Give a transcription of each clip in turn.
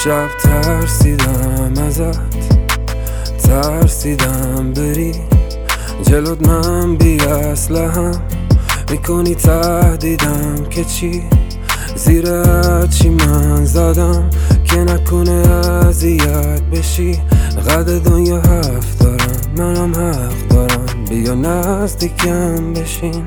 امشب ترسیدم ازت، ترسیدم بری جلوت، من بی اسلحه‌ام میکنی تهدیدم که چی؟ زیر چی من زدم که نکنه اذیت بشی؟ قد دنیا حرف دارم، منم حق دارم، بیا نزدیکم بشین.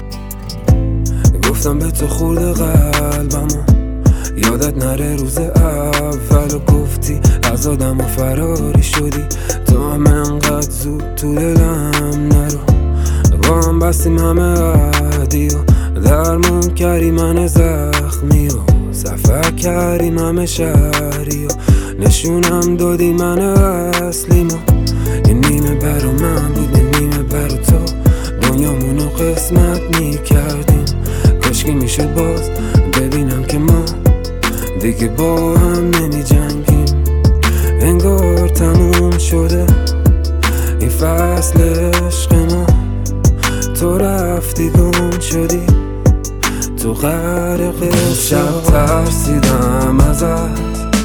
گفتم به تو خورده قلبمو، یادت نره روز اول و گفتی از آدم و فراری شدی. تو هم انقدر زود تو دلم نرو، با هم بستیم همه عهدی و درمون کردی من زخمی و سفر کردیم همه شهری و نشونم دادی من اصلیمو. یه نیمه برا من بود، یه نیمه برا تو، دنیامونو قسمت میکردیم. کاشکی میشد باز ببینم که ما دیگه با هم نمی جنگیم. انگار تموم شده این فصل عشق ما، تو رفتی گم شدی تو غرق شب. ترسیدم ازت،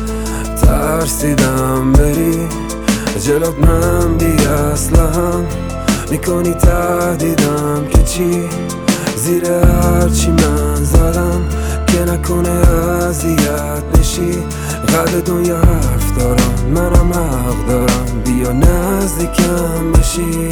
ترسیدم بری جلوت، من بی اسلحه‌ام میکنی تهدیدم که چی؟ زیر هرچی من زدم که نکنه اذیت بشی. قد دنیا حرف دارم، منم حق دارم، بیا نزدیکم بشی.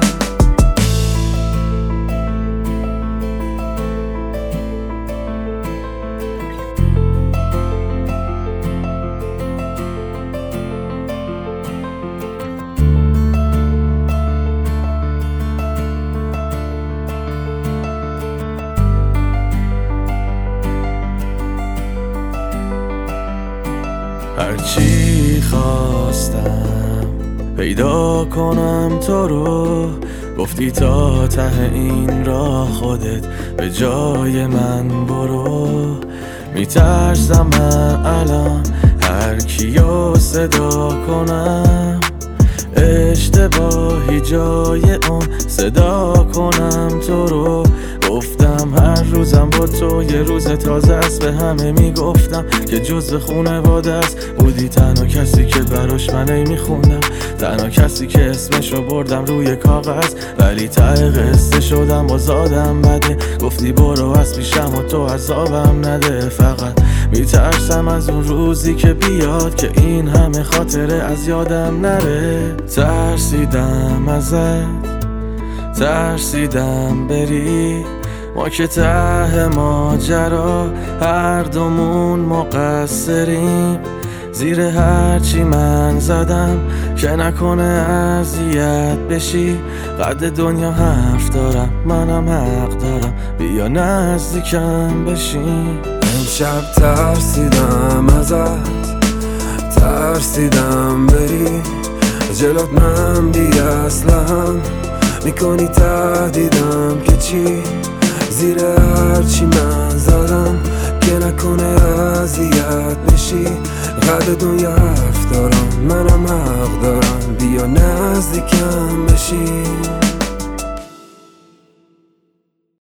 هرچی خواستم پیدا کنم تو رو، گفتی تا ته این راه خودت به جای من برو. میترسم من الان هر کیو صدا کنم، اشتباهی جای اون صدا کنم تو رو. گفتم هر روزم با تو یه روز تازه است، به همه میگفتم که جزو خونواده است. بودی تنها کسی که براش من میخوندم، تنها کسی که اسمشو بردم روی کاغذ، ولی ته قصه شدم باز آدم بده. گفتی برو از پیشم و تو عذابم نده، فقط میترسم از اون روزی که بیاد که این همه خاطره از یادم نره. ترسیدم ازت، ترسیدم بری، ما که ته ماجرا هر دومون مقصریم. زیر هرچی من زدم که نکنه اذیت بشی. قد دنیا حرف دارم، منم حق دارم، بیا نزدیکم بشین. امشب ترسیدم ازت، ترسیدم بری جلوت، من بی اسلحه‌ام میکنی تهدیدم که چی؟ زیر هرچی من زدم که نکنه اذیت بشی. قد دنیا حرف دارم، منم حق دارم، بیا نزدیکم بشی.